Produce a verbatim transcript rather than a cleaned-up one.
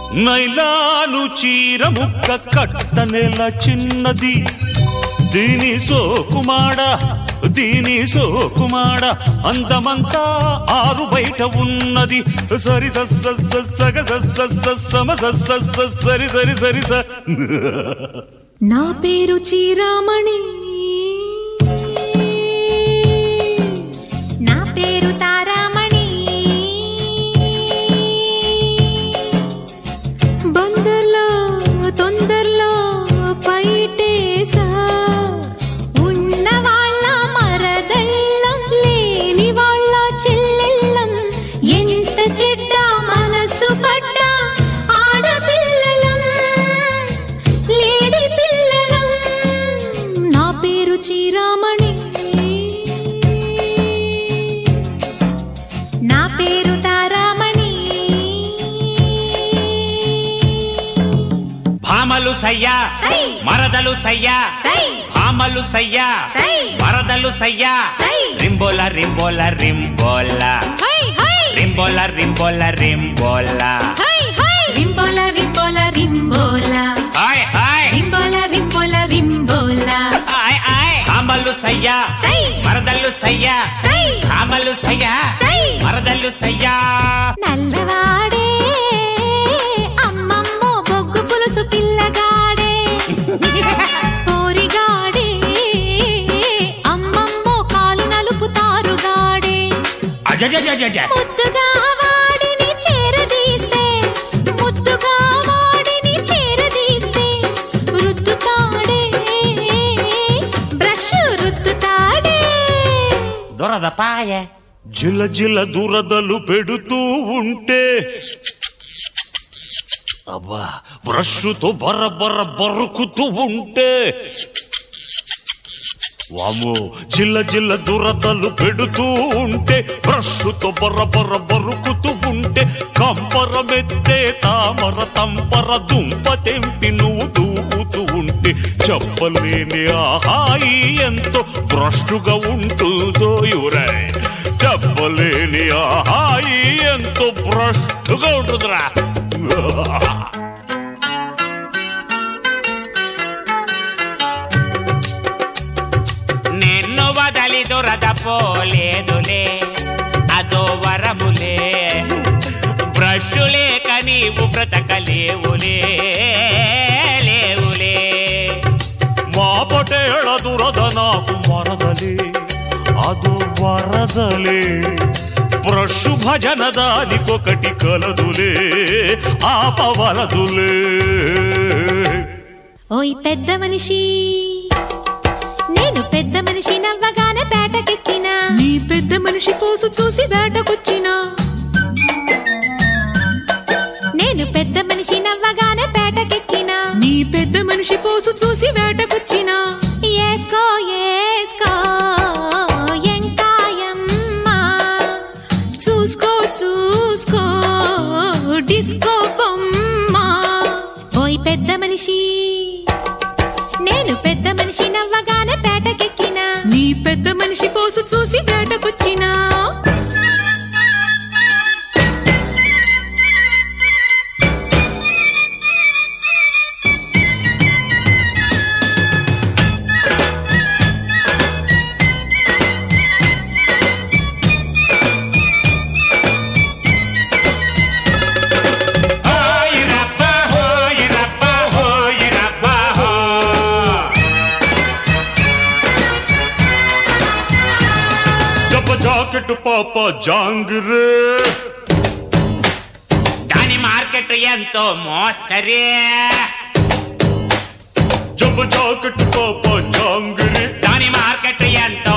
nylon చీర ముక్క కట్టనెల చిన్నది దీని సోకుమాడ దీని సోకుమాడ అందమంతా ఆరు బయట ఉన్నది సరి సగ సమ సరి సరి సరి స నా పేరు చీరామణి నా పేరు తారామణి బందర్లో తొందరలో పైటేసా ఉన్న వాళ్ళ మరదళ్ళం లేని వాళ్ళ చెల్లెళ్ళం ఎంత చెడ్డ మనసు పడ్డా ఆడపిల్లలం లేడి పిల్లలం నా పేరు చీరామణి నా పేరు తారామణి భామలు సయ్యా మరదలు సయ్యా భామలు సయ్యా మరదలు సయ్యా రింబోల రింబోల రింబోల రింబోల రింబోల రింబోల రింబోల రింబోల రింబోల హాయ్ హాయ్ రింబోల రింబోల రింబోల హాయ్ హాయ్ భామలు సయ్యా మరదలు సయ్యా భామలు సయ్యా మరదలు సయ్యా నల్లవాడే అమ్మమ్మో బొగ్గు పులుసు పిల్లగాడే పోరిగాడే అమ్మమ్మో కాలు నలుపుతారుగాడే అజజజజజ ముద్దుగా వాడిని చేరదీస్తే ముద్దుగా వాడిని చేరదీస్తే రుద్దుతాడే బ్రష్ రుద్దుతాడే దొరదపాయ జిల జిల దురదలు పెడుతూ ఉంటే అబ్బా బ్రష్తో బర్ర బర్ర బరుకుతూ ఉంటే వాము జిల్ల జిల్ల దురదలు పెడుతూ ఉంటే బ్రష్తో బర్ర బర్ర బరుకుతూ ఉంటే కంపరమెత్తే తామర తంపర దుంప తెంపి నువ్వు దూకుతూ ఉంటే చెప్పలేని ఆహాయి ఎంతో భ్రష్టుగా ఉంటుందో యురే చెప్పలేని ఆహాయి ఎంతో భ్రష్టుగా ఉంటుందిరా నిన్ను వదలి దొరద పోలేదులే అదో వరములే బ్రష్ లేక నీవు బ్రతకలేవులే లేవులే మా పటేళ దురద నాకు మరదలే అదో వరదలే బ్రషు భజన దానికొకటి కలదులే ఆపవలదులే ఓయ్ పెద్ద మనిషి నేను పెద్ద మనిషి నవ్వగానే పేటకెక్కినా నీ పెద్ద మనిషి పోసు చూసి వేటకొచ్చినా నేను పెద్ద మనిషి నవ్వగానే పేటకెక్కినా నీ పెద్ద మనిషి పోసు చూసి వేటకొచ్చినా ఏస్కో ఏస్కో ఎంకాయమ్మా చూసుకో చూసుకో డిస్కో బొమ్మ ఓయ్ పెద్ద మనిషి నేను పెద్ద మనిషి నవ్వగానే పేటకెక్కినా నీ పెద్ద మనిషి పోసు చూసి వేటకొచ్చినా జాకెట్ పాప జాంగ్రే దాని మార్కెట్ ఎంతో మోస్తరే జబ జాకెట్ పాప జాంగ్రే దాని మార్కెట్ ఎంతో